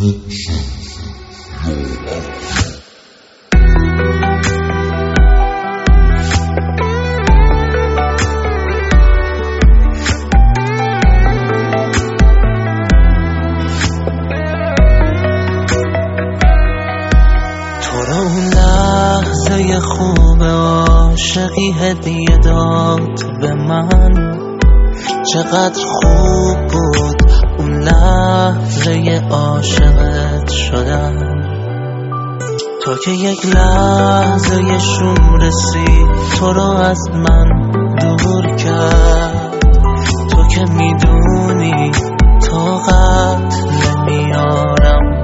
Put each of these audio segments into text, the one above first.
خوب عاشقی هدیه داد به من، چقدر خوب بود اون لحظه عاشقت شدم. تو که یک لحظه شوم رسید تو رو از من دور کرد. تو که میدونی طاقت نمیارم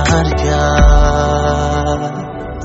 برگرد.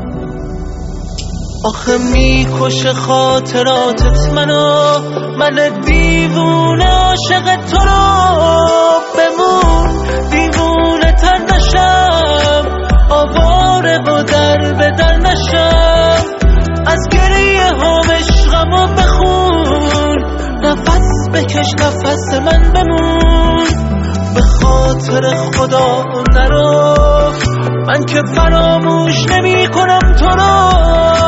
آخه میکشه خاطراتت منو، من دیوونه عاشق تو رو. بمون دیوونه تر نشم، آواره و در به در نشم. از گریه هم عشقمو بخون، نفس بکش نفس من بمون. به خاطر خدا نرو، من که فراموش نمی کنم تو رو.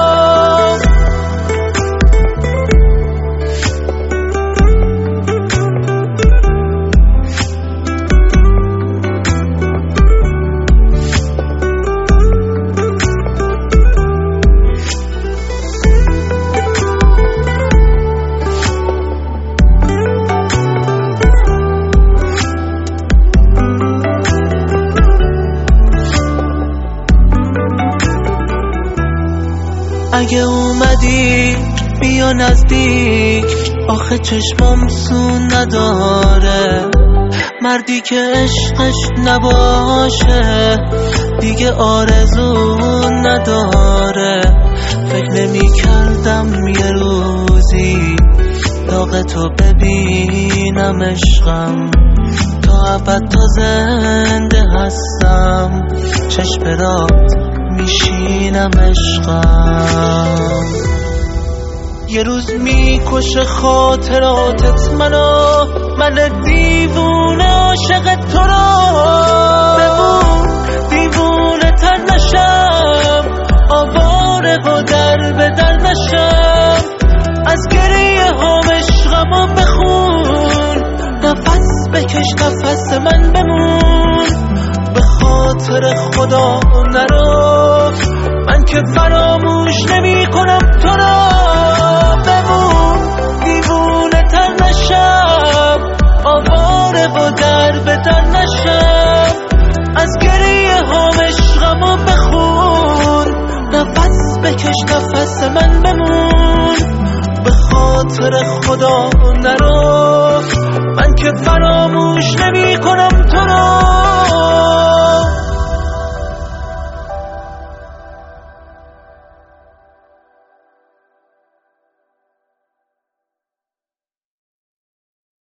اگه اومدی بیا نزدیک، آخه چشمام سو نداره. مردی که عشقش نباشه دیگه آرزو نداره. فکر نمی کردم یه روزی داغ تو ببینم عشقم. تا ابد تا زنده هستم، چشم برات میشینم عشقم. یه روز میکشه خاطراتت منو، من دیوونه عاشق تو رو. بمون دیوونه تر نشم، آواره و در به در نشم. از گریه هم عشقمو بخون، نفس بکش نفس من بمون. به خاطر خدا نرو، من که فراموش نمی کنم تو رو. بمون دیوونه تر نشم، آواره و در به در نشم. از گریه هم عشقمو بخون، نفس بکش نفس من بمون. به خاطر خدا نرو، من که فراموش